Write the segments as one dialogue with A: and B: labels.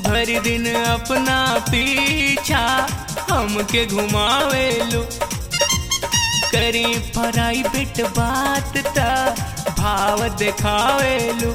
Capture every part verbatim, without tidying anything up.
A: भर दिन अपना पीछा हमके घुमावेलू, करी प्राइवेट बात ता भाव दिखावेलू।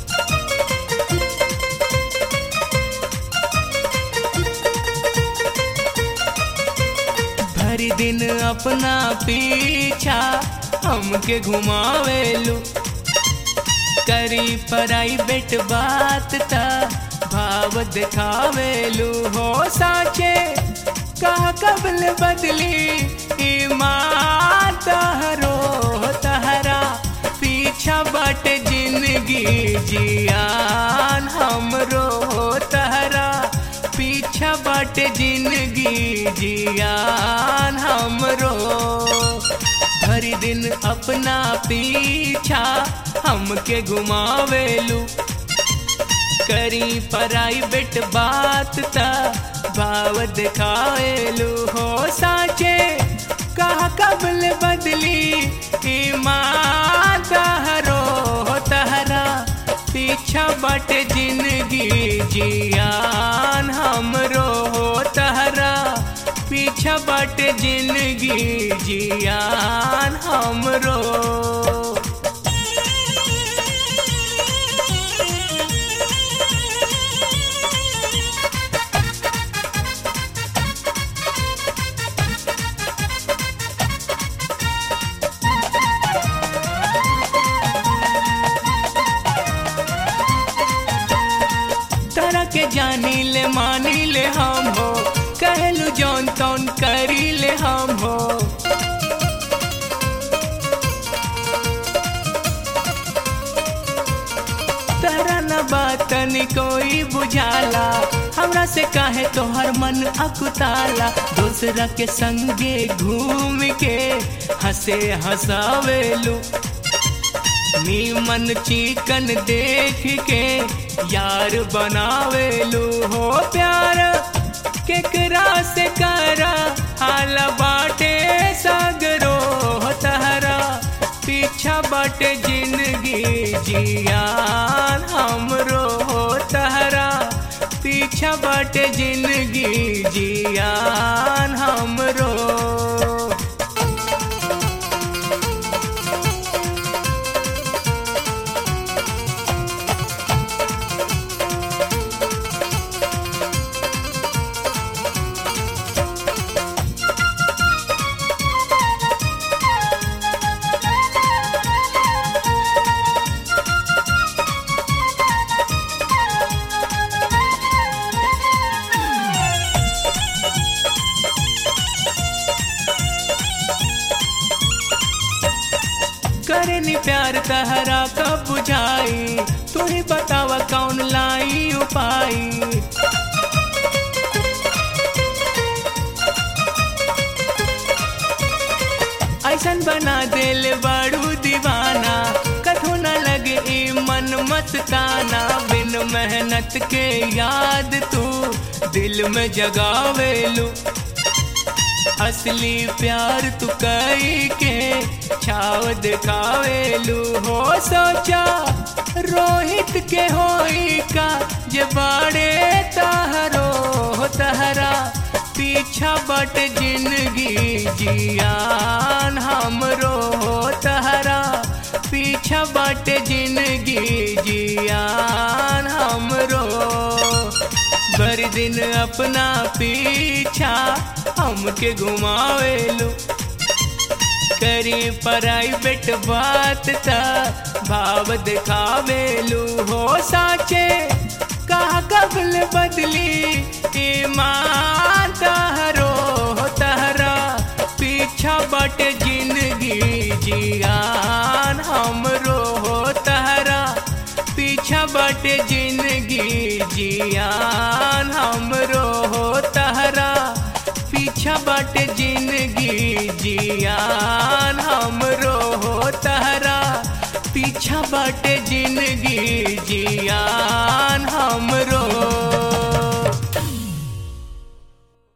A: भर दिन अपना पीछा हमके घुमावेलू, करी प्राइवेट बात ता भाव दिखावेलू। हो साचे कहा कबल बदली ईमान तहरो तहरा, पीछा बट जिंदगी जियान हमरो तहरा, पीछा बट जिंदगी जियान हमरो। भर दिन अपना पीछा हमके घुमावेलू, करी प्राइवेट बात ता भाव दिखावेलू। हो साचे कहा कबल बदली ईमान तहरो तहरा, पीछा बट जिंदगी जियान हमरो तहरा, पीछा बट जिंदगी जियान हमरो। के जानी ले मानी ले हम हो, कहलू जौन तौन करी ले हम हो। तहरा न बातन कोई बुझाला, हमरा से काहे तोहर मन अकुताला। दूसरा के संगे घूम के हंसे हंसावेलू, नीमन चिकन देख के यार बनावेलू। हो प्यार केकरा से करा हाल बाटे सागरो तहरा, पीछा बाटे जिंदगी जियान हमरो तहरा, पीछा बाटे जिंदगी जियान हमरो। करे नी प्यार तहरा कब बुझाई, तू ही बतावा कौन लाई उपाई। ऐसन बना दिल बड़ू दीवाना, कथो न लगे ई मन मस्ताना। बिन मेहनत के याद तू दिल में जगावेलू, असली प्यार तू कई के छाव दिखावेलू। हो सोचा रोहित के होई का जे बाड़े तहरो तहरा, पीछा बट जिंदगी जियान हमरो तहरा, पीछा बट जिंदगी जियान हमरो। भर दिन अपना पीछा हमके घुमावेलू, करी प्राइवेट बात ता भाव दिखावेलू। हो साचे कहा कबल बदली ईमान तहरो तहरा, पीछा बट जिंदगी जियान हमरो तहरा, पीछा बट जिंदगी जियान हमरो तहरा, पीछा बट जिंदगी जियान हमरो तहरा, पीछा बट जिंदगी जियान।